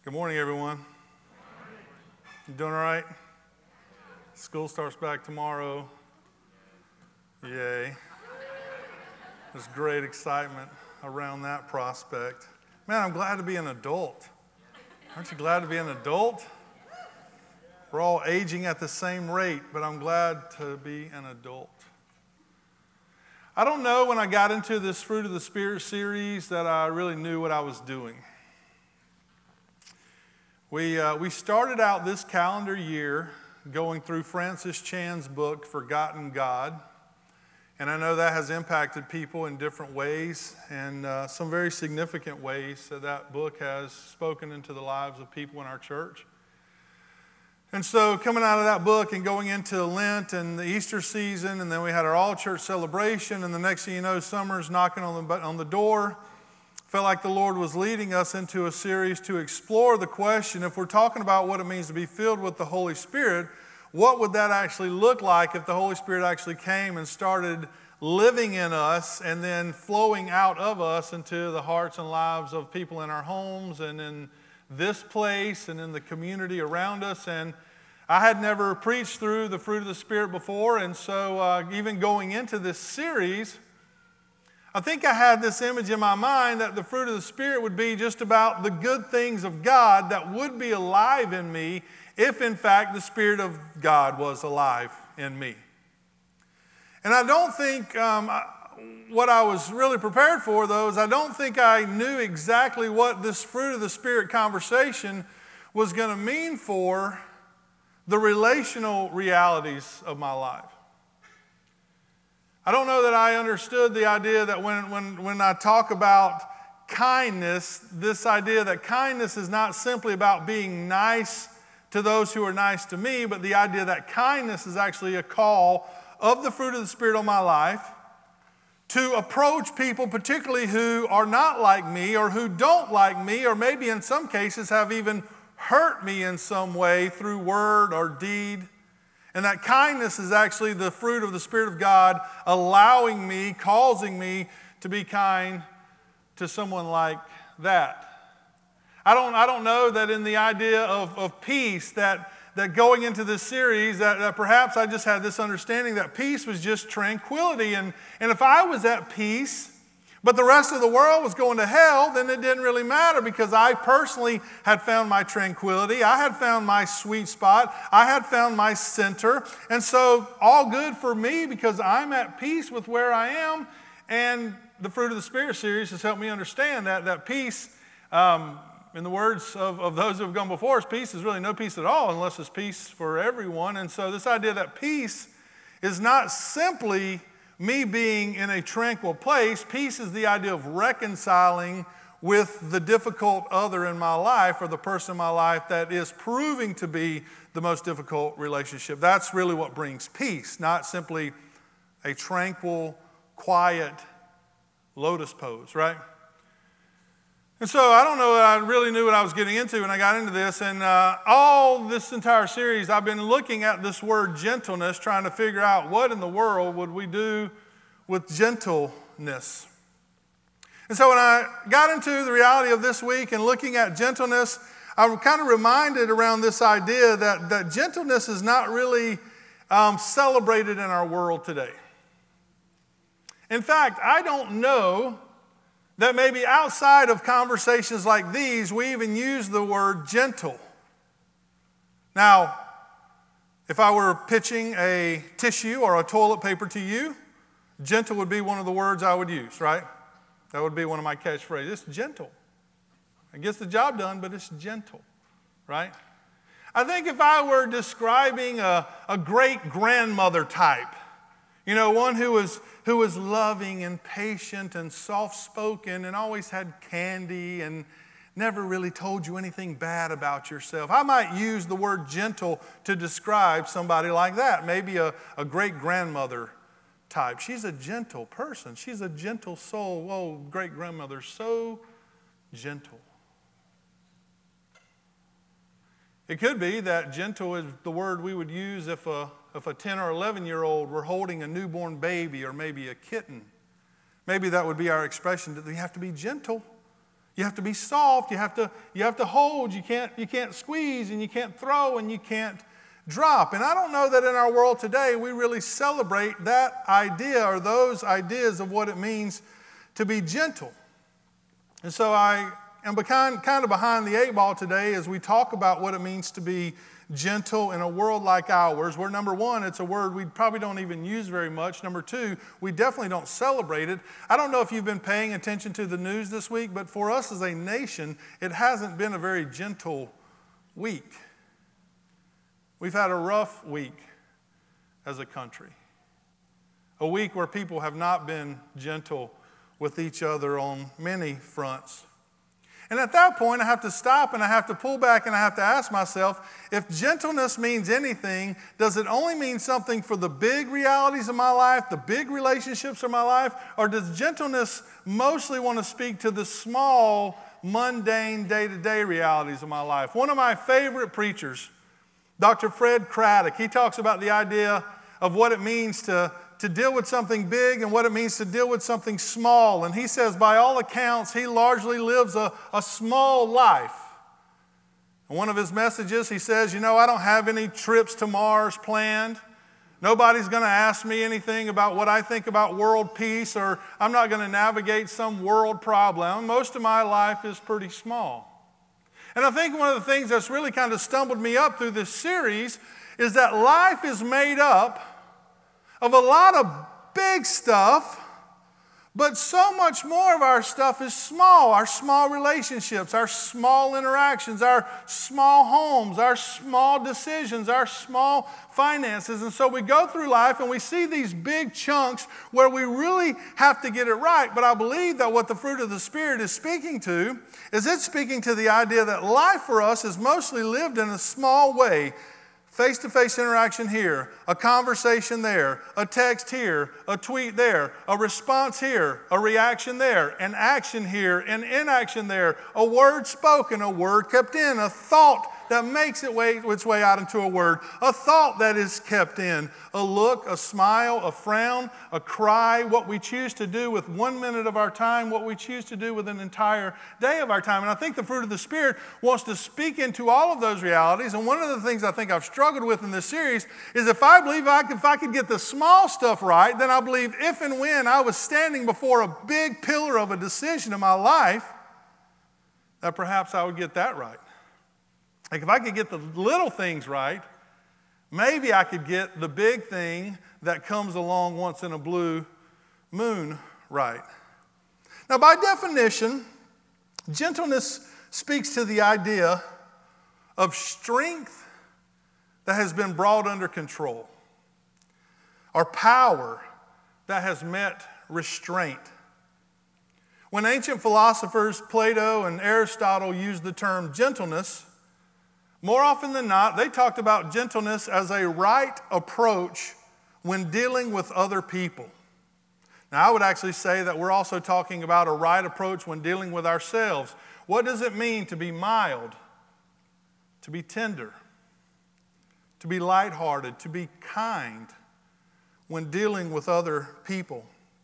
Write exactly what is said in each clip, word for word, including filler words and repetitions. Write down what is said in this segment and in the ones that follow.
Good morning, everyone. You doing all right? School starts back tomorrow. Yay. There's great excitement around that prospect. Man, I'm glad to be an adult. Aren't you glad to be an adult? We're all aging at the same rate, but I'm glad to be an adult. I don't know when I got into this Fruit of the Spirit series that I really knew what I was doing. We, uh, we started out this calendar year going through Francis Chan's book, Forgotten God. And I know that has impacted people in different ways and uh, some very significant ways that that book has spoken into the lives of people in our church. And so coming out of that book and going into Lent and the Easter season, and then we had our all-church celebration, and the next thing you know, summer's knocking on the, on the door. Felt like the Lord was leading us into a series to explore the question, if we're talking about what it means to be filled with the Holy Spirit, what would that actually look like if the Holy Spirit actually came and started living in us and then flowing out of us into the hearts and lives of people in our homes and in this place and in the community around us. And I had never preached through the fruit of the Spirit before, and so uh, even going into this series, I think I had this image in my mind that the fruit of the Spirit would be just about the good things of God that would be alive in me if, in fact, the Spirit of God was alive in me. And I don't think um, what I was really prepared for, though, is I don't think I knew exactly what this fruit of the Spirit conversation was going to mean for the relational realities of my life. I don't know that I understood the idea that when, when, when I talk about kindness, this idea that kindness is not simply about being nice to those who are nice to me, but the idea that kindness is actually a call of the fruit of the Spirit on my life to approach people, particularly who are not like me or who don't like me, or maybe in some cases have even hurt me in some way through word or deed. And that kindness is actually the fruit of the Spirit of God allowing me, causing me to be kind to someone like that. I don't, I don't know that in the idea of, of peace, that, that going into this series, that, that perhaps I just had this understanding that peace was just tranquility. And, and if I was at peace, but the rest of the world was going to hell, then it didn't really matter because I personally had found my tranquility. I had found my sweet spot. I had found my center. And so all good for me because I'm at peace with where I am. And the Fruit of the Spirit series has helped me understand that, that peace, um, in the words of, of those who have gone before us, peace is really no peace at all unless it's peace for everyone. And so this idea that peace is not simply me being in a tranquil place. Peace is the idea of reconciling with the difficult other in my life or the person in my life that is proving to be the most difficult relationship. That's really what brings peace, not simply a tranquil, quiet lotus pose, right? And so I don't know that I really knew what I was getting into when I got into this. And uh, all this entire series, I've been looking at this word gentleness, trying to figure out what in the world would we do with gentleness. And so when I got into the reality of this week and looking at gentleness, I'm kind of reminded around this idea that, that gentleness is not really um, celebrated in our world today. In fact, I don't know that maybe outside of conversations like these, we even use the word gentle. Now, if I were pitching a tissue or a toilet paper to you, gentle would be one of the words I would use, right? That would be one of my catchphrases. It's gentle. It gets the job done, but it's gentle, right? I think if I were describing a, a great-grandmother type, you know, one who was who was loving and patient and soft-spoken and always had candy and never really told you anything bad about yourself. I might use the word gentle to describe somebody like that, maybe a, a great-grandmother type. She's a gentle person. She's a gentle soul. Whoa, great-grandmother, so gentle. It could be that gentle is the word we would use if a If a ten or eleven-year-old were holding a newborn baby or maybe a kitten. Maybe that would be our expression that we have to be gentle You have to be soft. You have to, you have to hold. You can't, you can't squeeze, and you can't throw, and you can't drop. And I don't know that in our world today we really celebrate that idea or those ideas of what it means to be gentle. And so I am behind, kind of behind the eight ball today as we talk about what it means to be gentle in a world like ours, where number one, it's a word we probably don't even use very much. Number two, we definitely don't celebrate it. I don't know if you've been paying attention to the news this week, but for us as a nation, it hasn't been a very gentle week. We've had a rough week as a country. A week where people have not been gentle with each other on many fronts. And at that point, I have to stop and I have to pull back and I have to ask myself, if gentleness means anything, does it only mean something for the big realities of my life, the big relationships of my life, or does gentleness mostly want to speak to the small, mundane, day-to-day realities of my life? One of my favorite preachers, Doctor Fred Craddock, he talks about the idea of what it means to, to deal with something big and what it means to deal with something small. And he says, by all accounts, he largely lives a, a small life. In one of his messages, he says, you know, I don't have any trips to Mars planned. Nobody's going to ask me anything about what I think about world peace, or I'm not going to navigate some world problem. Most of my life is pretty small. And I think one of the things that's really kind of stumbled me up through this series is that life is made up of a lot of big stuff, but so much more of our stuff is small. Our small relationships, our small interactions, our small homes, our small decisions, our small finances. And so we go through life and we see these big chunks where we really have to get it right. But I believe that what the fruit of the Spirit is speaking to is it's speaking to the idea that life for us is mostly lived in a small way. Face-to-face interaction here, a conversation there, a text here, a tweet there, a response here, a reaction there, an action here, an inaction there, a word spoken, a word kept in, a thought that makes it way, its way out into a word, a thought that is kept in, a look, a smile, a frown, a cry, what we choose to do with one minute of our time, what we choose to do with an entire day of our time. And I think the fruit of the Spirit wants to speak into all of those realities. And one of the things I think I've struggled with in this series is if I believe I could, if I could get the small stuff right, then I believe if and when I was standing before a big pillar of a decision in my life, that perhaps I would get that right. Like if I could get the little things right, maybe I could get the big thing that comes along once in a blue moon right. Now, by definition, gentleness speaks to the idea of strength that has been brought under control, or power that has met restraint. When ancient philosophers Plato and Aristotle used the term gentleness, more often than not, they talked about gentleness as a right approach when dealing with other people. Now, I would actually say that we're also talking about a right approach when dealing with ourselves. What does it mean to be mild, to be tender, to be lighthearted, to be kind when dealing with other people?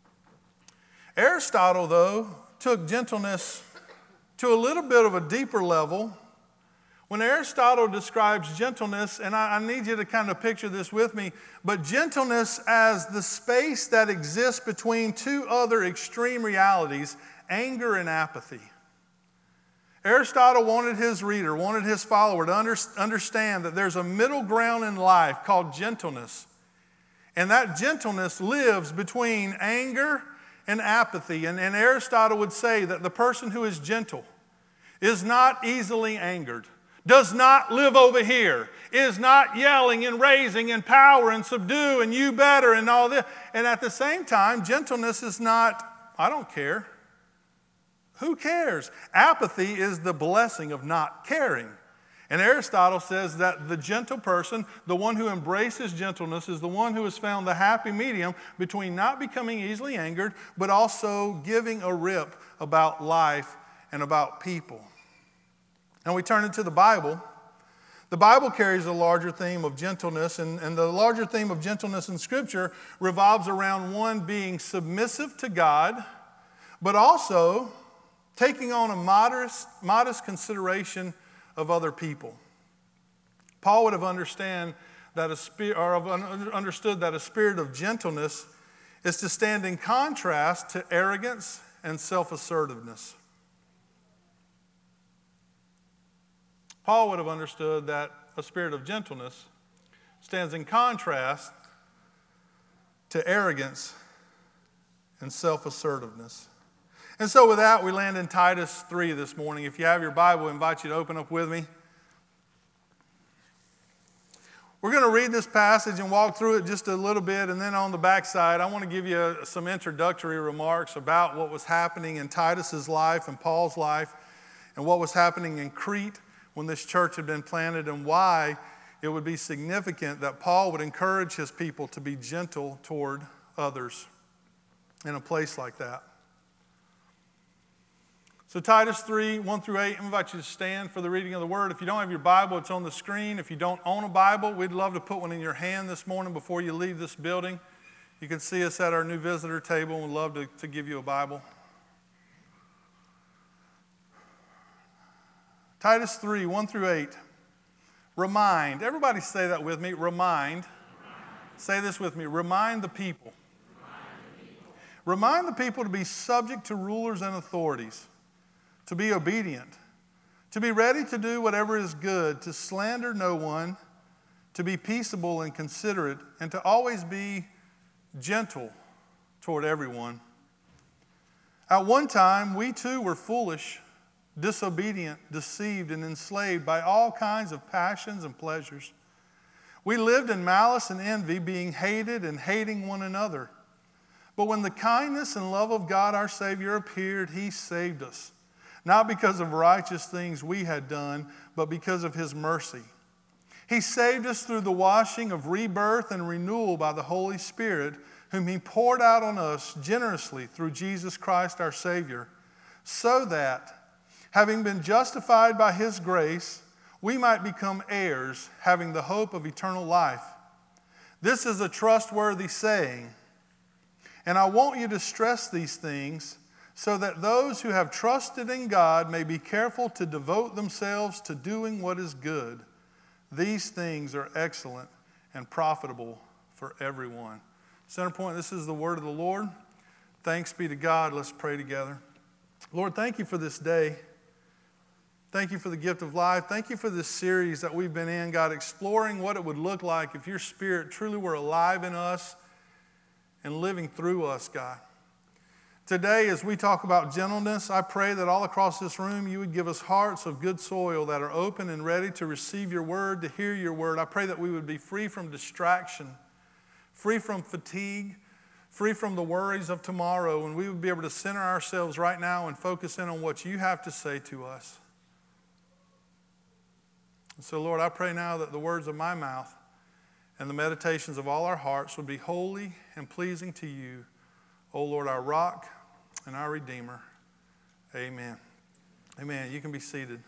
Aristotle, though, took gentleness to a little bit of a deeper level. When Aristotle describes gentleness, and I, I need you to kind of picture this with me, but gentleness as the space that exists between two other extreme realities, anger and apathy. Aristotle wanted his reader, wanted his follower to under, understand that there's a middle ground in life called gentleness. And that gentleness lives between anger and apathy. And, and Aristotle would say that the person who is gentle is not easily angered, does not live over here, is not yelling and raising and power and subdue and you better and all this. And at the same time, gentleness is not, I don't care. Who cares? Apathy is the blessing of not caring. And Aristotle says that the gentle person, the one who embraces gentleness, is the one who has found the happy medium between not becoming easily angered, but also giving a rip about life and about people. And we turn into the Bible. The Bible carries a larger theme of gentleness, and, and the larger theme of gentleness in Scripture revolves around one being submissive to God, but also taking on a modest, modest consideration of other people. Paul would have understand that a spirit, or have understood that a spirit of gentleness is to stand in contrast to arrogance and self-assertiveness. Paul would have understood that a spirit of gentleness stands in contrast to arrogance and self-assertiveness. And so with that, we land in Titus three this morning. If you have your Bible, I invite you to open up with me. We're going to read this passage and walk through it just a little bit, and then on the backside, I want to give you some introductory remarks about what was happening in Titus's life and Paul's life, and what was happening in Crete when this church had been planted, and why it would be significant that Paul would encourage his people to be gentle toward others in a place like that. So Titus three, one through eight, I invite you to stand for the reading of the word. If you don't have your Bible, it's on the screen. If you don't own a Bible, we'd love to put one in your hand this morning before you leave this building. You can see us at our new visitor table, and we'd love to, to give you a Bible. Titus three, one through eight. Remind. Everybody say that with me. Remind. Remind. Say this with me. Remind the people. Remind the people. Remind the people to be subject to rulers and authorities, to be obedient, to be ready to do whatever is good, to slander no one, to be peaceable and considerate, and to always be gentle toward everyone. At one time, we too were foolish, disobedient, deceived, and enslaved by all kinds of passions and pleasures. We lived in malice and envy, being hated and hating one another. But when the kindness and love of God our Savior appeared, He saved us, not because of righteous things we had done, but because of His mercy. He saved us through the washing of rebirth and renewal by the Holy Spirit, whom He poured out on us generously through Jesus Christ our Savior, so that, having been justified by His grace, we might become heirs, having the hope of eternal life. This is a trustworthy saying, and I want you to stress these things so that those who have trusted in God may be careful to devote themselves to doing what is good. These things are excellent and profitable for everyone. Center point, this is the word of the Lord. Thanks be to God. Let's pray together. Lord, thank you for this day. Thank you for the gift of life. Thank you for this series that we've been in, God, exploring what it would look like if your Spirit truly were alive in us and living through us, God. Today, as we talk about gentleness, I pray that all across this room you would give us hearts of good soil that are open and ready to receive your word, to hear your word. I pray that we would be free from distraction, free from fatigue, free from the worries of tomorrow, and we would be able to center ourselves right now and focus in on what you have to say to us. And so, Lord, I pray now that the words of my mouth and the meditations of all our hearts would be holy and pleasing to you, O Lord, our rock and our Redeemer. Amen. Amen. You can be seated.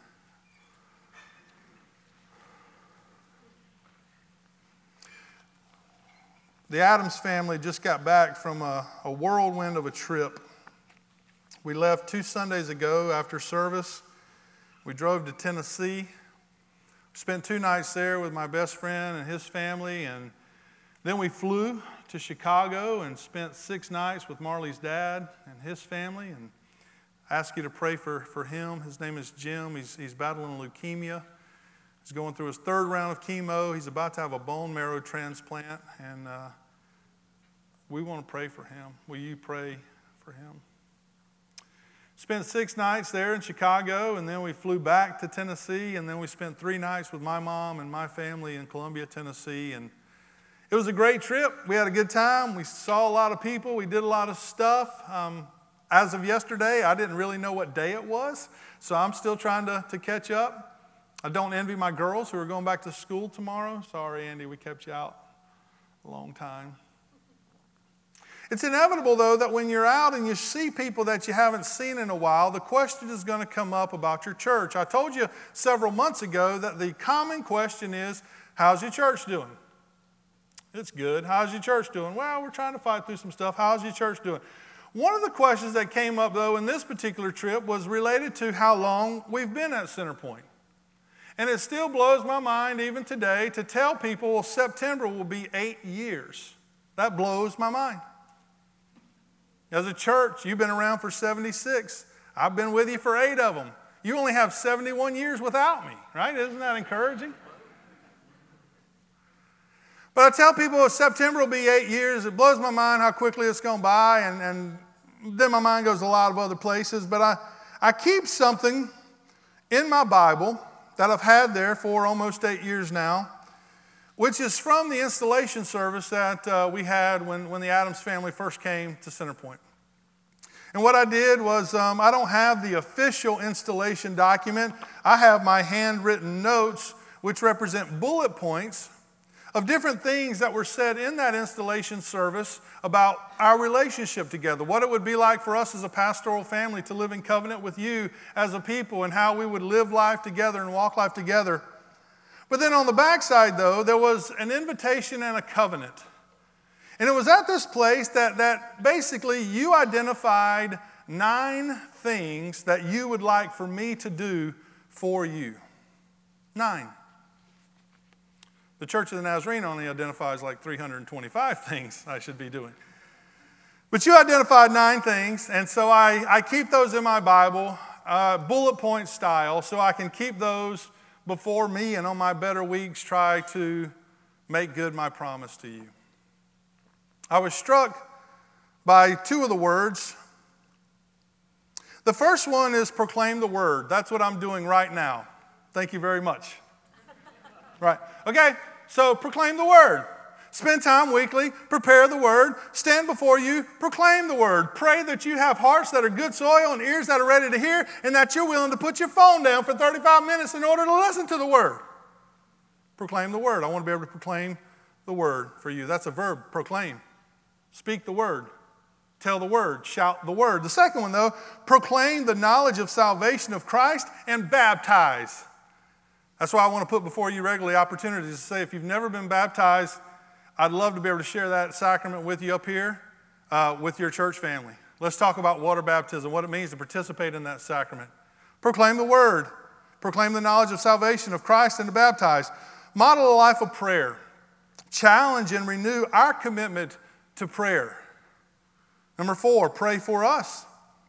The Adams family just got back from a, a whirlwind of a trip. We left two Sundays ago after service. We drove to Tennessee. Spent two nights there with my best friend and his family, and then we flew to Chicago and spent six nights with Marley's dad and his family. And I ask you to pray for, for him. His name is Jim. He's, he's battling leukemia. He's going through his third round of chemo. He's about to have a bone marrow transplant, and uh, we want to pray for him. Will you pray for him? Spent six nights there in Chicago, and then we flew back to Tennessee, and then we spent three nights with my mom and my family in Columbia, Tennessee. And it was a great trip. We had a good time. We saw a lot of people. We did a lot of stuff. Um, as of yesterday, I didn't really know what day it was, so I'm still trying to, to catch up. I don't envy my girls who are going back to school tomorrow. Sorry, Andy, we kept you out a long time. It's inevitable, though, that when you're out and you see people that you haven't seen in a while, the question is going to come up about your church. I told you several months ago that the common question is, how's your church doing? It's good. How's your church doing? Well, we're trying to fight through some stuff. How's your church doing? One of the questions that came up, though, in this particular trip was related to how long we've been at Centerpoint. And it still blows my mind, even today, to tell people, well, September will be eight years. That blows my mind. As a church, you've been around for seventy-six. I've been with you for eight of them. You only have seventy-one years without me, right? Isn't that encouraging? But I tell people September will be eight years. It blows my mind how quickly it's gone by, and, and then my mind goes a lot of other places. But I, I keep something in my Bible that I've had there for almost eight years now, which is from the installation service that uh, we had when, when the Adams family first came to Centerpoint. And what I did was, um, I don't have the official installation document. I have my handwritten notes, which represent bullet points of different things that were said in that installation service about our relationship together, what it would be like for us as a pastoral family to live in covenant with you as a people, and how we would live life together and walk life together. But then on the backside, though, there was an invitation and a covenant. And it was at this place that, that basically you identified nine things that you would like for me to do for you. Nine. The Church of the Nazarene only identifies like three hundred twenty-five things I should be doing. But you identified nine things, and so I, I keep those in my Bible, uh, bullet point style, so I can keep those before me and on my better weeks try to make good my promise to you. I was struck by two of the words. The first one is proclaim the word. That's what I'm doing right now. Thank you very much. Right. Okay, so proclaim the word. Spend time weekly, prepare the word, stand before you, proclaim the word. Pray that you have hearts that are good soil and ears that are ready to hear, and that you're willing to put your phone down for thirty-five minutes in order to listen to the word. Proclaim the word. I want to be able to proclaim the word for you. That's a verb, proclaim. Speak the word. Tell the word. Shout the word. The second one, though, proclaim the knowledge of salvation of Christ and baptize. That's why I want to put before you regularly opportunities to say, if you've never been baptized, I'd love to be able to share that sacrament with you up here uh, with your church family. Let's talk about water baptism, what it means to participate in that sacrament. Proclaim the word. Proclaim the knowledge of salvation of Christ and to baptize. Model a life of prayer. Challenge and renew our commitment to prayer. Number four, pray for us.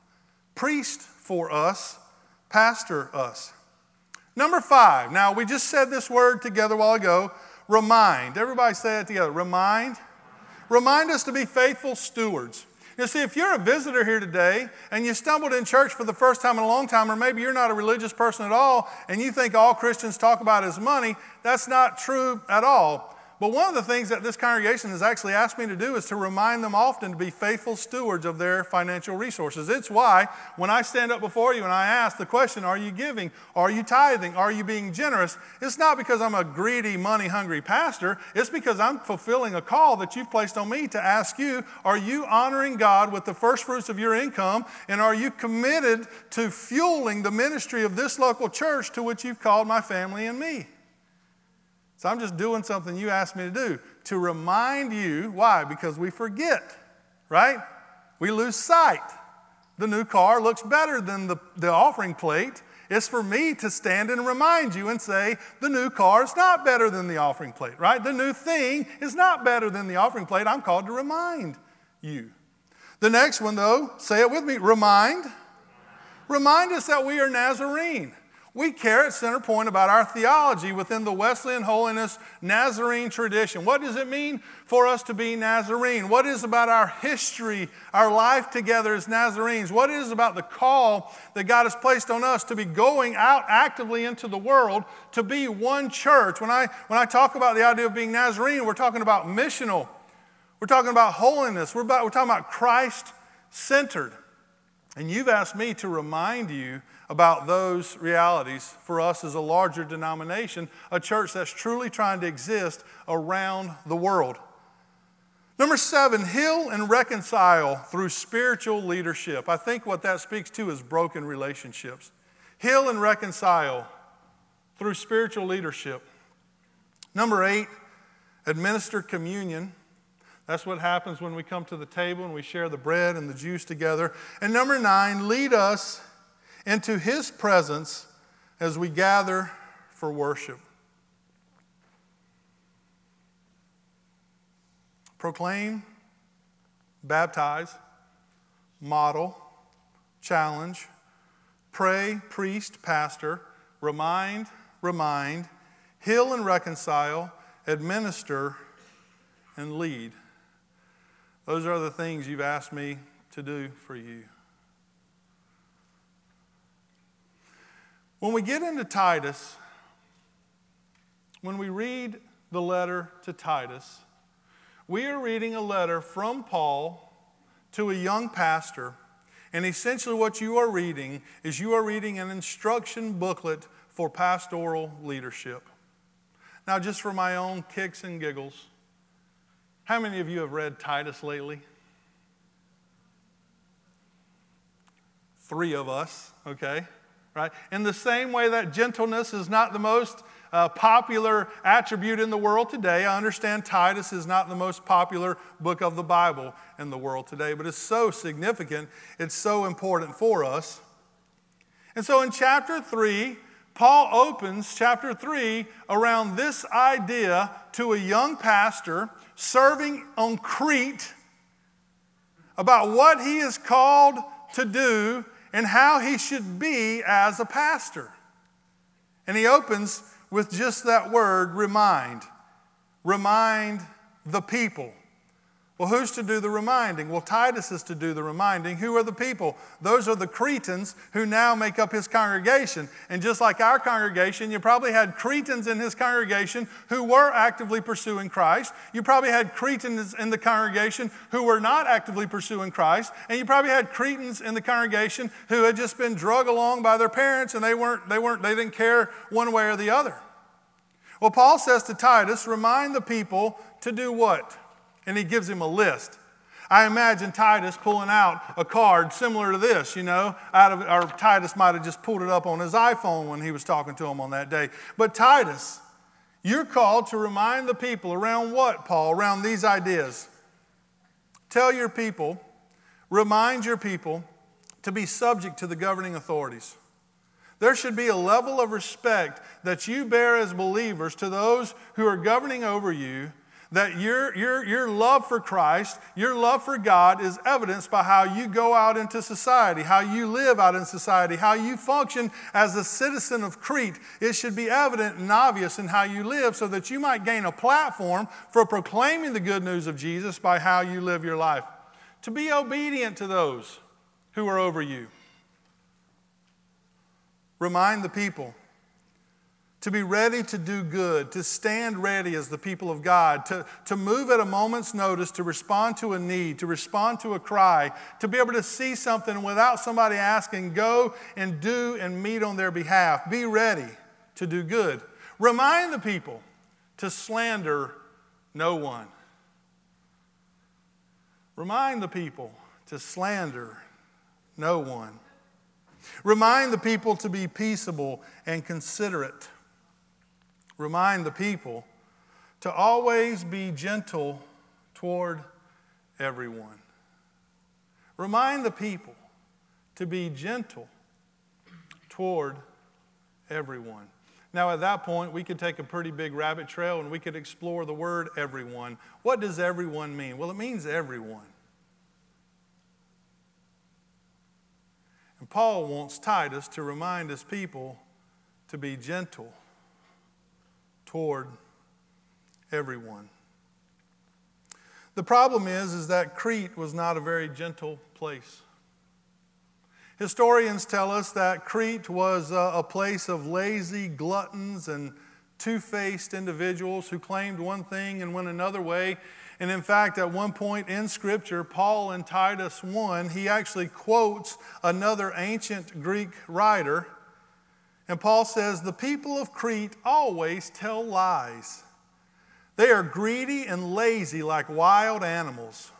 Priest for us. Pastor us. Number five, now we just said this word together a while ago, remind. Everybody say it together, remind. Remind us to be faithful stewards. You see, if you're a visitor here today and you stumbled in church for the first time in a long time, or maybe you're not a religious person at all and you think all Christians talk about is money, that's not true at all. But one of the things that this congregation has actually asked me to do is to remind them often to be faithful stewards of their financial resources. It's why when I stand up before you and I ask the question, are you giving? Are you tithing? Are you being generous? It's not because I'm a greedy, money-hungry pastor. It's because I'm fulfilling a call that you've placed on me to ask you, are you honoring God with the first fruits of your income? And are you committed to fueling the ministry of this local church to which you've called my family and me? So I'm just doing something you asked me to do, to remind you. Why? Because we forget, right? We lose sight. The new car looks better than the, the offering plate. It's for me to stand and remind you and say, the new car is not better than the offering plate, right? The new thing is not better than the offering plate. I'm called to remind you. The next one, though, say it with me, remind. Remind us that we are Nazarene. We care at Centerpoint about our theology within the Wesleyan Holiness Nazarene tradition. What does it mean for us to be Nazarene? What is about our history, our life together as Nazarenes? What is about the call that God has placed on us to be going out actively into the world to be one church? When I, when I talk about the idea of being Nazarene, we're talking about missional. We're talking about holiness. We're, about, we're talking about Christ-centered. And you've asked me to remind you about those realities for us as a larger denomination, a church that's truly trying to exist around the world. Number seven, heal and reconcile through spiritual leadership. I think what that speaks to is broken relationships. Heal and reconcile through spiritual leadership. Number eight, administer communion. That's what happens when we come to the table and we share the bread and the juice together. And number nine, lead us into his presence as we gather for worship. Proclaim, baptize, model, challenge, pray, priest, pastor, remind, remind, heal and reconcile, administer, and lead. Those are the things you've asked me to do for you. When we get into Titus, when we read the letter to Titus, we are reading a letter from Paul to a young pastor, and essentially what you are reading is you are reading an instruction booklet for pastoral leadership. Now, just for my own kicks and giggles, how many of you have read Titus lately? Three of us, okay? Right? In the same way that gentleness is not the most uh, popular attribute in the world today, I understand Titus is not the most popular book of the Bible in the world today, but it's so significant, it's so important for us. And so in chapter three, Paul opens chapter three around this idea to a young pastor serving on Crete about what he is called to do and how he should be as a pastor. And he opens with just that word, remind. Remind the people. Well, who's to do the reminding? Well, Titus is to do the reminding. Who are the people? Those are the Cretans who now make up his congregation. And just like our congregation, you probably had Cretans in his congregation who were actively pursuing Christ. You probably had Cretans in the congregation who were not actively pursuing Christ. And you probably had Cretans in the congregation who had just been drug along by their parents and they weren't, they weren't, they didn't care one way or the other. Well, Paul says to Titus, remind the people to do what? And he gives him a list. I imagine Titus pulling out a card similar to this, you know, out of, or Titus might have just pulled it up on his iPhone when he was talking to him on that day. But Titus, you're called to remind the people around what, Paul? Around these ideas. Tell your people, remind your people to be subject to the governing authorities. There should be a level of respect that you bear as believers to those who are governing over you, that your, your, your love for Christ, your love for God is evidenced by how you go out into society, how you live out in society, how you function as a citizen of Crete. It should be evident and obvious in how you live so that you might gain a platform for proclaiming the good news of Jesus by how you live your life. To be obedient to those who are over you. Remind the people to be ready to do good, to stand ready as the people of God, to, to move at a moment's notice, to respond to a need, to respond to a cry, to be able to see something without somebody asking, go and do and meet on their behalf. Be ready to do good. Remind the people to slander no one. Remind the people to slander no one. Remind the people to be peaceable and considerate. Remind the people to always be gentle toward everyone. Remind the people to be gentle toward everyone. Now, at that point, we could take a pretty big rabbit trail and we could explore the word everyone. What does everyone mean? Well, it means everyone. And Paul wants Titus to remind his people to be gentle toward everyone. The problem is, is that Crete was not a very gentle place. Historians tell us that Crete was a, a place of lazy gluttons and two-faced individuals who claimed one thing and went another way. And in fact, at one point in Scripture, Paul in Titus one, he actually quotes another ancient Greek writer. And Paul says, the people of Crete always tell lies. They are greedy and lazy like wild animals.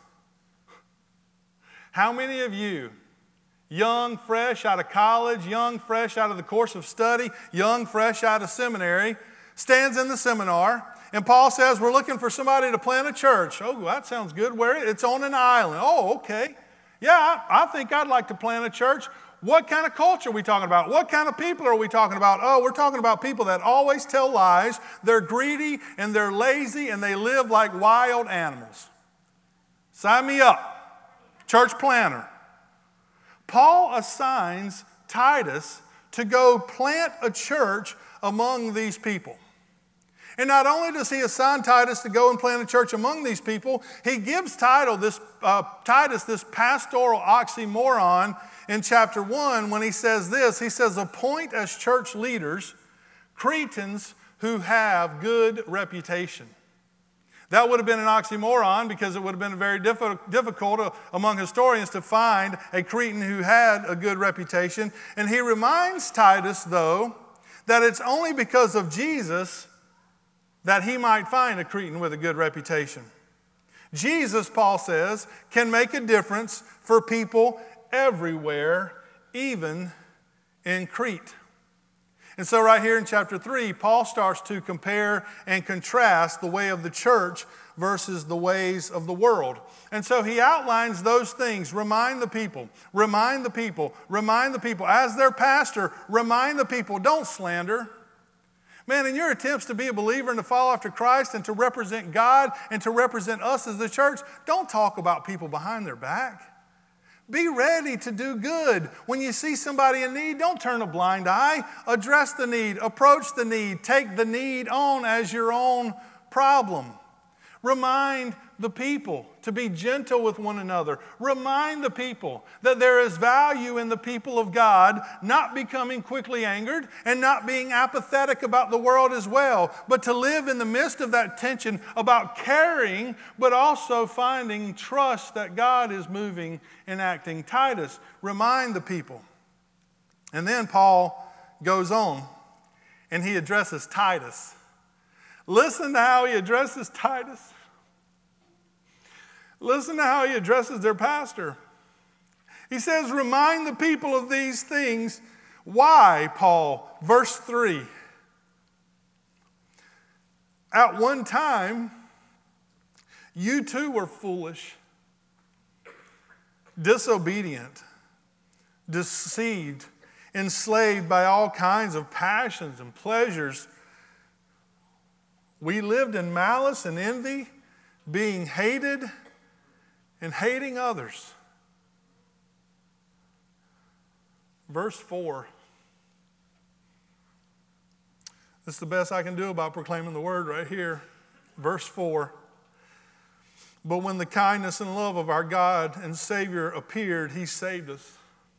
How many of you, young, fresh out of college, young, fresh out of the course of study, young, fresh out of seminary, stands in the seminar, and Paul says, we're looking for somebody to plant a church. Oh, that sounds good. Where? It's on an island. Oh, okay. Yeah, I, I think I'd like to plant a church. What kind of culture are we talking about? What kind of people are we talking about? Oh, we're talking about people that always tell lies. They're greedy and they're lazy and they live like wild animals. Sign me up. Church planter. Paul assigns Titus to go plant a church among these people. And not only does he assign Titus to go and plant a church among these people, he gives Titus this, uh, Titus this pastoral oxymoron in chapter one when he says this. He says, appoint as church leaders Cretans who have good reputation. That would have been an oxymoron because it would have been very difficult among historians to find a Cretan who had a good reputation. And he reminds Titus, though, that it's only because of Jesus that he might find a Cretan with a good reputation. Jesus, Paul says, can make a difference for people everywhere, even in Crete. And so right here in chapter three, Paul starts to compare and contrast the way of the church versus the ways of the world. And so he outlines those things. Remind the people, remind the people, remind the people. As their pastor, remind the people, don't slander. Man, in your attempts to be a believer and to follow after Christ and to represent God and to represent us as the church, don't talk about people behind their back. Be ready to do good. When you see somebody in need, don't turn a blind eye. Address the need, approach the need, take the need on as your own problem. Remind the people to be gentle with one another. Remind the people that there is value in the people of God not becoming quickly angered and not being apathetic about the world as well, but to live in the midst of that tension about caring, but also finding trust that God is moving and acting. Titus, remind the people. And then Paul goes on and he addresses Titus. Listen to how he addresses Titus. Listen to how he addresses their pastor. He says, remind the people of these things. Why, Paul? Verse three. At one time, you too were foolish, disobedient, deceived, enslaved by all kinds of passions and pleasures. We lived in malice and envy, being hated and hating others. Verse four. This is the best I can do about proclaiming the word right here. Verse four. But when the kindness and love of our God and Savior appeared, He saved us.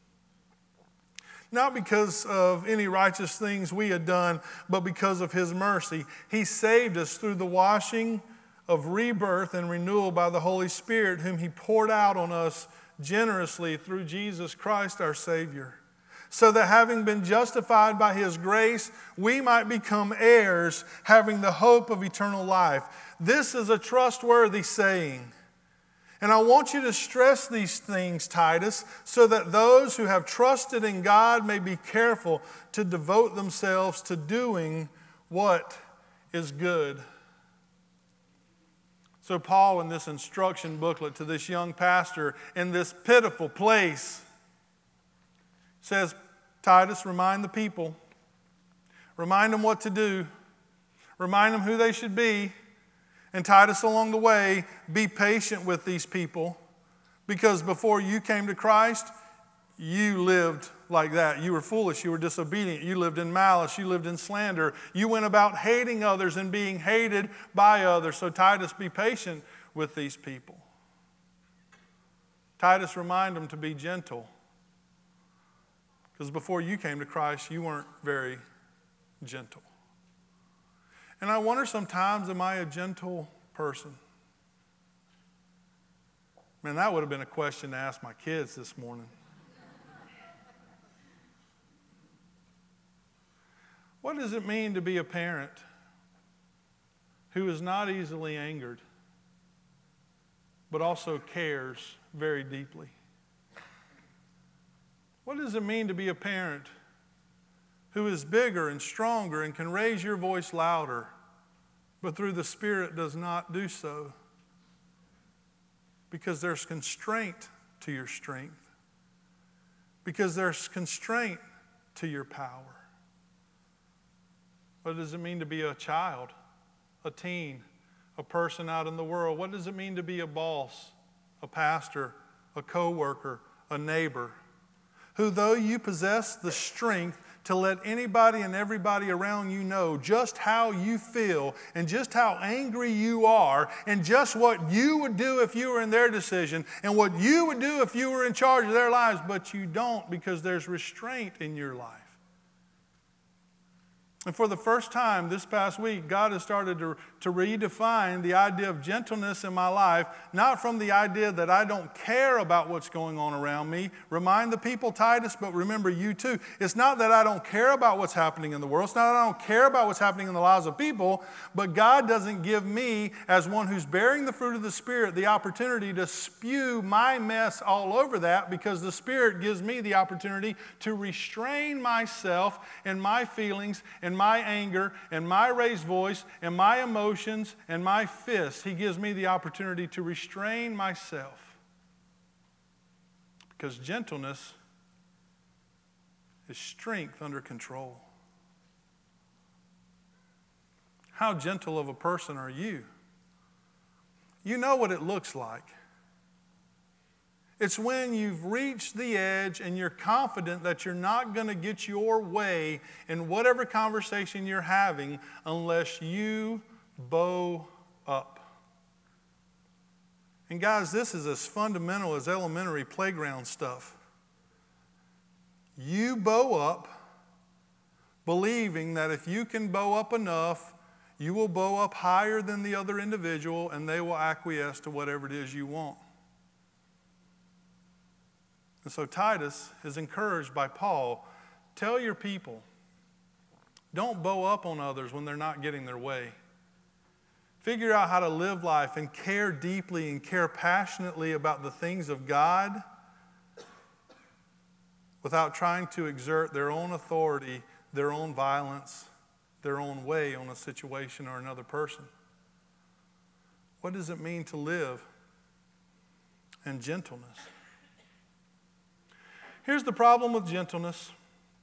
Not because of any righteous things we had done, but because of His mercy. He saved us through the washing of rebirth and renewal by the Holy Spirit, whom He poured out on us generously through Jesus Christ our Savior, so that having been justified by His grace, we might become heirs, having the hope of eternal life. This is a trustworthy saying. And I want you to stress these things, Titus, so that those who have trusted in God may be careful to devote themselves to doing what is good. So Paul, in this instruction booklet to this young pastor in this pitiful place, says, Titus, remind the people. Remind them what to do. Remind them who they should be. And Titus, along the way, be patient with these people, because before you came to Christ, you lived like that. You were foolish. You were disobedient. You lived in malice. You lived in slander. You went about hating others and being hated by others. So Titus, be patient with these people. Titus, remind them to be gentle, because before you came to Christ, you weren't very gentle. And I wonder sometimes, am I a gentle person? Man, that would have been a question to ask my kids this morning. What does it mean to be a parent who is not easily angered, but also cares very deeply? What does it mean to be a parent who is bigger and stronger and can raise your voice louder, but through the Spirit does not do so, because there's constraint to your strength, because there's constraint to your power. What does it mean to be a child, a teen, a person out in the world? What does it mean to be a boss, a pastor, a co-worker, a neighbor, who though you possess the strength to let anybody and everybody around you know just how you feel and just how angry you are and just what you would do if you were in their decision and what you would do if you were in charge of their lives, but you don't because there's restraint in your life. And for the first time this past week, God has started to, to redefine the idea of gentleness in my life, not from the idea that I don't care about what's going on around me. Remind the people, Titus, but remember you too. It's not that I don't care about what's happening in the world. It's not that I don't care about what's happening in the lives of people, but God doesn't give me, as one who's bearing the fruit of the Spirit, the opportunity to spew my mess all over that, because the Spirit gives me the opportunity to restrain myself and my feelings and and my anger and my raised voice and my emotions and my fists. He gives me the opportunity to restrain myself, because gentleness is strength under control. How gentle of a person are you? You know what it looks like. It's when you've reached the edge and you're confident that you're not going to get your way in whatever conversation you're having unless you bow up. And guys, this is as fundamental as elementary playground stuff. You bow up believing that if you can bow up enough, you will bow up higher than the other individual and they will acquiesce to whatever it is you want. And so Titus is encouraged by Paul, tell your people, don't bow up on others when they're not getting their way. Figure out how to live life and care deeply and care passionately about the things of God without trying to exert their own authority, their own violence, their own way on a situation or another person. What does it mean to live in gentleness? Here's the problem with gentleness.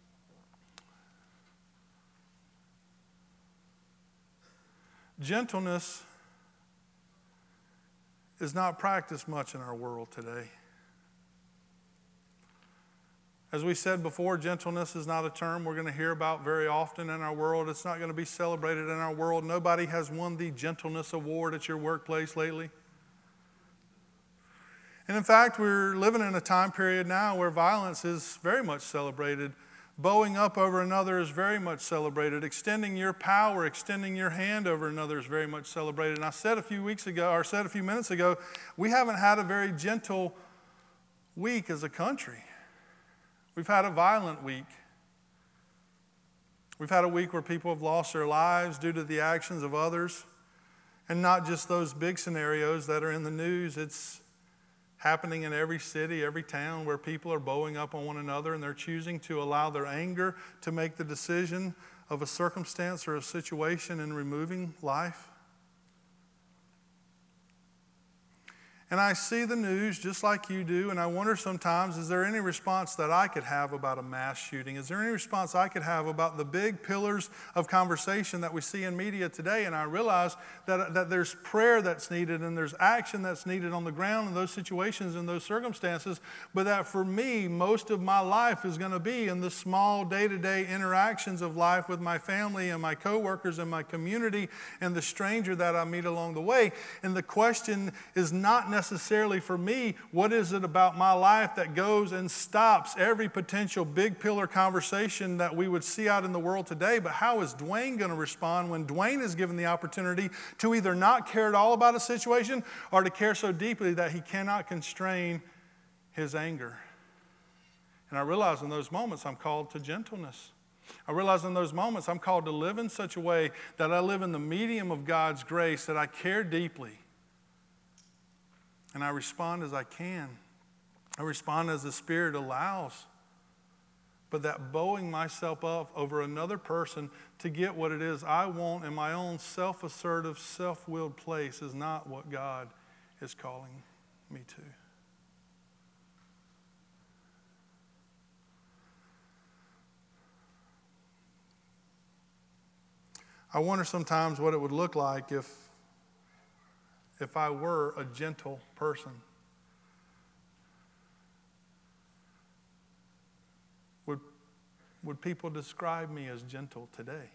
Gentleness is not practiced much in our world today. As we said before, gentleness is not a term we're going to hear about very often in our world. It's not going to be celebrated in our world. Nobody has won the Gentleness Award at your workplace lately. And in fact, we're living in a time period now where violence is very much celebrated. Bowing up over another is very much celebrated. Extending your power, extending your hand over another is very much celebrated. And I said a few weeks ago, or said a few minutes ago, we haven't had a very gentle week as a country. We've had a violent week. We've had a week where people have lost their lives due to the actions of others. And not just those big scenarios that are in the news. It's happening in every city, every town, where people are bowing up on one another and they're choosing to allow their anger to make the decision of a circumstance or a situation in removing life. And I see the news just like you do, and I wonder sometimes, is there any response that I could have about a mass shooting? Is there any response I could have about the big pillars of conversation that we see in media today? And I realize that, that there's prayer that's needed and there's action that's needed on the ground in those situations and those circumstances, but that for me, most of my life is going to be in the small day-to-day interactions of life with my family and my coworkers and my community and the stranger that I meet along the way. And the question is not necessarily necessarily for me, what is it about my life that goes and stops every potential big pillar conversation that we would see out in the world today, but how is Dwayne going to respond when Dwayne is given the opportunity to either not care at all about a situation or to care so deeply that he cannot constrain his anger? And I realize in those moments I'm called to gentleness. I realize in those moments I'm called to live in such a way that I live in the medium of God's grace, that I care deeply. And I respond as I can. I respond as the Spirit allows. but that bowing myself up over another person to get what it is I want in my own self-assertive, self-willed place is not what God is calling me to. I wonder sometimes what it would look like if, if I were a gentle person. Would, would people describe me as gentle today?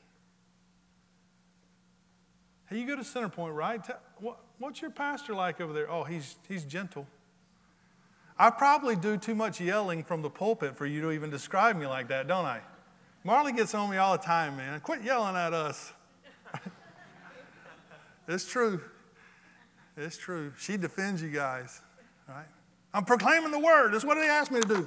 Hey, you go to Centerpoint, right? Tell, what, what's your pastor like over there? Oh, he's, he's gentle. I probably do too much yelling from the pulpit for you to even describe me like that, don't I? Marley gets on me all the time, man. Quit yelling at us. It's true. It's true. She defends you guys, right? I'm proclaiming the word. That's what he asked me to do.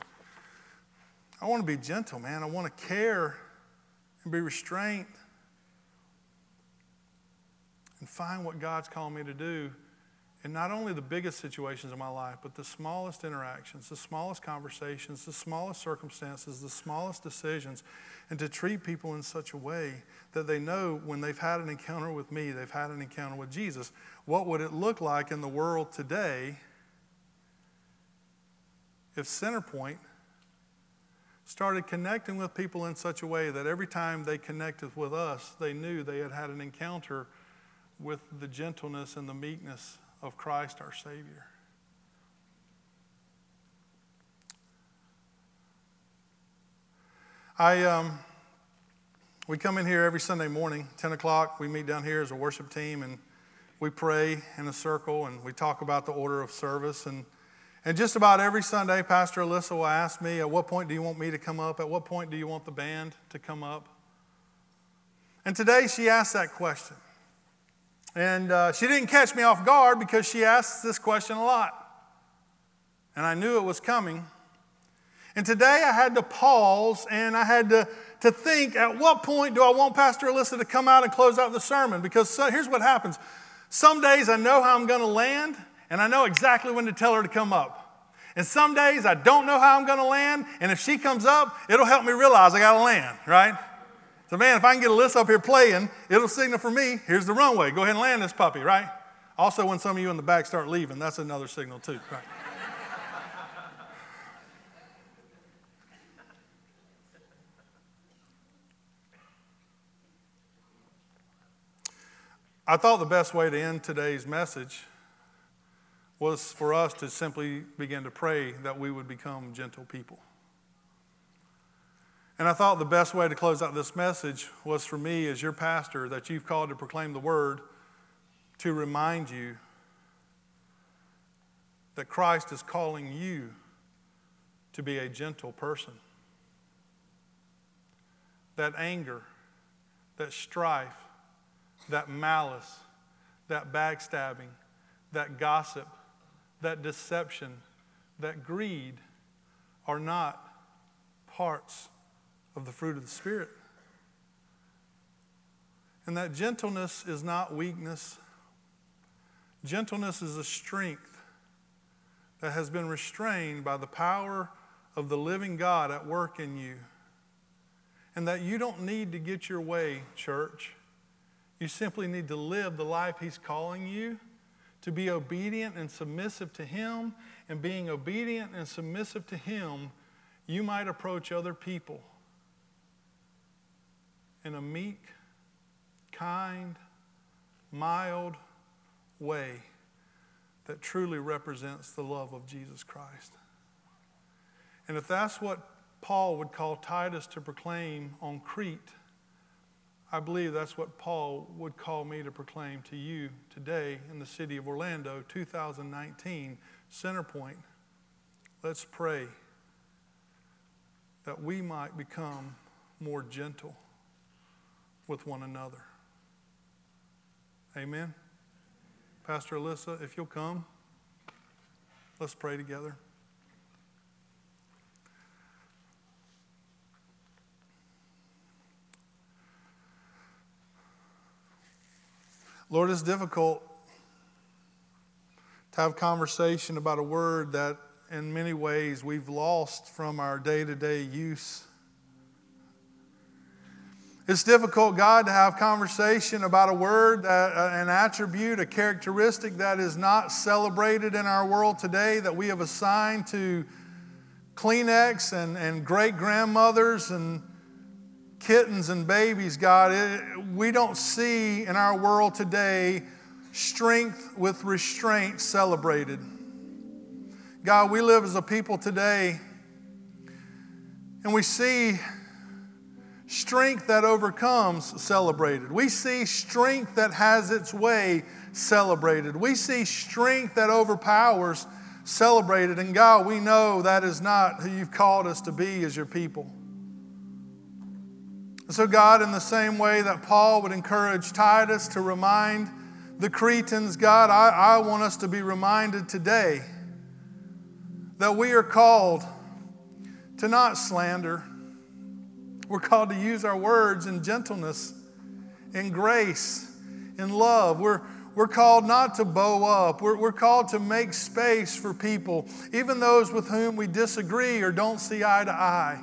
I want to be gentle, man. I want to care and be restrained and find what God's called me to do in not only the biggest situations of my life, but the smallest interactions, the smallest conversations, the smallest circumstances, the smallest decisions, and to treat people in such a way that they know when they've had an encounter with me, they've had an encounter with Jesus. What would it look like in the world today if Centerpoint started connecting with people in such a way that every time they connected with us, they knew they had had an encounter with the gentleness and the meekness of Christ our Savior? I um, we come in here every Sunday morning, ten o'clock. We meet down here as a worship team, and we pray in a circle, and we talk about the order of service. And, and just about every Sunday, Pastor Alyssa will ask me, at what point do you want me to come up? At what point do you want the band to come up? And today she asked that question. And uh, she didn't catch me off guard because she asks this question a lot. And I knew it was coming. And today I had to pause and I had to, to think, at what point do I want Pastor Alyssa to come out and close out the sermon? Because so, here's what happens. Some days I know how I'm going to land, and I know exactly when to tell her to come up. And some days I don't know how I'm going to land, and if she comes up, it'll help me realize I got to land, right? So, man, if I can get Alyssa up here playing, it'll signal for me, here's the runway. Go ahead and land this puppy, right? Also, when some of you in the back start leaving, that's another signal too, right? I thought the best way to end today's message was for us to simply begin to pray that we would become gentle people. And I thought the best way to close out this message was for me as your pastor that you've called to proclaim the word to remind you that Christ is calling you to be a gentle person. That anger, that strife, that malice, that backstabbing, that gossip, that deception, that greed are not parts of the fruit of the Spirit. And that gentleness is not weakness. Gentleness is a strength that has been restrained by the power of the living God at work in you. And that you don't need to get your way, church. You simply need to live the life He's calling you, to be obedient and submissive to Him. And being obedient and submissive to Him, you might approach other people in a meek, kind, mild way that truly represents the love of Jesus Christ. And if that's what Paul would call Titus to proclaim on Crete, I believe that's what Paul would call me to proclaim to you today in the city of Orlando, two thousand nineteen, Centerpoint. Let's pray that we might become more gentle with one another. Amen. Pastor Alyssa, if you'll come, let's pray together. Lord, it's difficult to have conversation about a word that in many ways we've lost from our day-to-day use. It's difficult, God, to have conversation about a word, that, uh, an attribute, a characteristic that is not celebrated in our world today, that we have assigned to Kleenex and, and great-grandmothers and kittens and babies, God. It, we don't see in our world today strength with restraint celebrated. God, we live as a people today, and we see strength that overcomes celebrated. We see strength that has its way celebrated. We see strength that overpowers celebrated. And God, we know that is not who you've called us to be as your people. And so God, in the same way that Paul would encourage Titus to remind the Cretans, God, I, I want us to be reminded today that we are called to not slander. We're called to use our words in gentleness, in grace, in love. We're, we're called not to bow up. We're, we're called to make space for people, even those with whom we disagree or don't see eye to eye.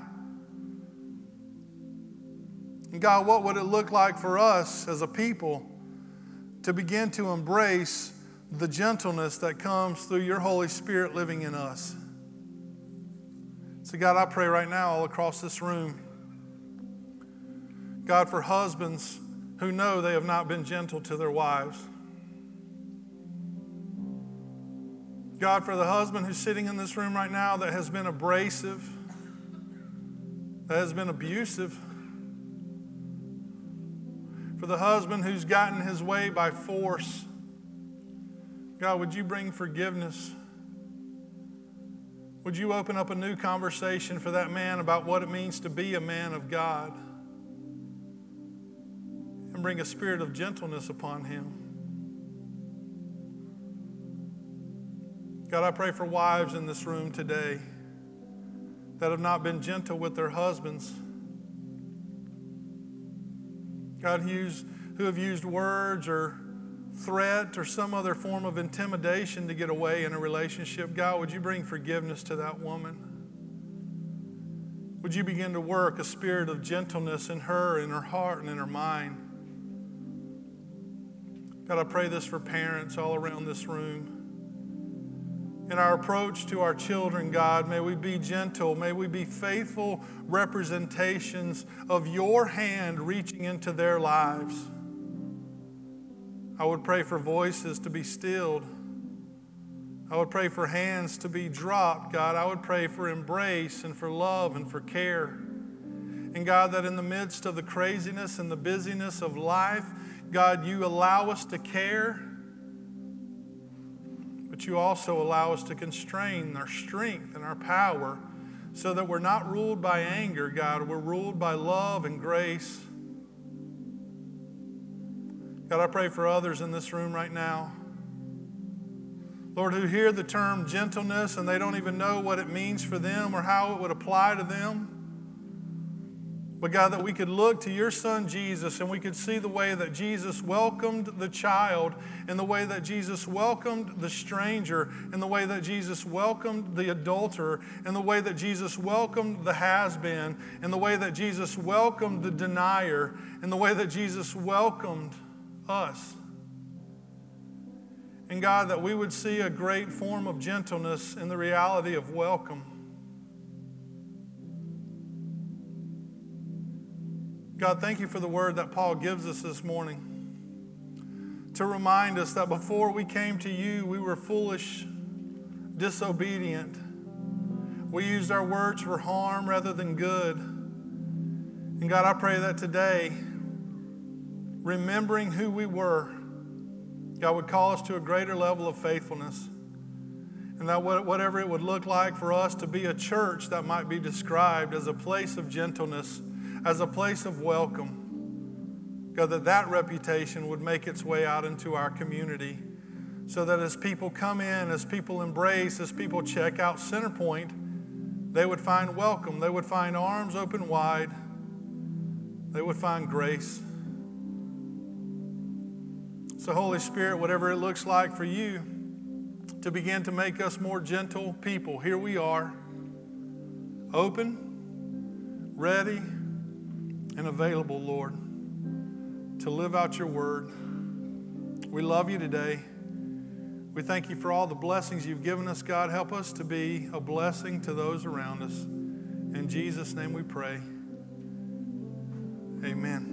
And God, what would it look like for us as a people to begin to embrace the gentleness that comes through your Holy Spirit living in us? So God, I pray right now all across this room, God, for husbands who know they have not been gentle to their wives. God, for the husband who's sitting in this room right now that has been abrasive, that has been abusive. For the husband who's gotten his way by force. God, would you bring forgiveness? Would you open up a new conversation for that man about what it means to be a man of God? And bring a spirit of gentleness upon him. God, I pray for wives in this room today that have not been gentle with their husbands. God, who have used words or threat or some other form of intimidation to get away in a relationship. God, would you bring forgiveness to that woman? Would you begin to work a spirit of gentleness in her, in her heart, and in her mind? God, I pray this for parents all around this room. In our approach to our children, God, may we be gentle. May we be faithful representations of your hand reaching into their lives. I would pray for voices to be stilled. I would pray for hands to be dropped, God. I would pray for embrace and for love and for care. And God, that in the midst of the craziness and the busyness of life, God, you allow us to care, but you also allow us to constrain our strength and our power so that we're not ruled by anger, God. We're ruled by love and grace. God, I pray for others in this room right now, Lord, who hear the term gentleness and they don't even know what it means for them or how it would apply to them. But God, that we could look to your Son Jesus and we could see the way that Jesus welcomed the child, and the way that Jesus welcomed the stranger, and the way that Jesus welcomed the adulterer, and the way that Jesus welcomed the has-been, and the way that Jesus welcomed the denier, and the way that Jesus welcomed us. And God, that we would see a great form of gentleness in the reality of welcome. God, thank you for the word that Paul gives us this morning to remind us that before we came to you, we were foolish, disobedient. We used our words for harm rather than good. And God, I pray that today, remembering who we were, God would call us to a greater level of faithfulness. And that whatever it would look like for us to be a church that might be described as a place of gentleness, as a place of welcome, God, that that reputation would make its way out into our community so that as people come in, as people embrace, as people check out Centerpoint, they would find welcome. They would find arms open wide. They would find grace. So Holy Spirit, whatever it looks like for you, to begin to make us more gentle people. Here we are, open, ready, and available, Lord, to live out your word. We love you today. We thank you for all the blessings you've given us, God. Help us to be a blessing to those around us. In Jesus' name we pray. Amen.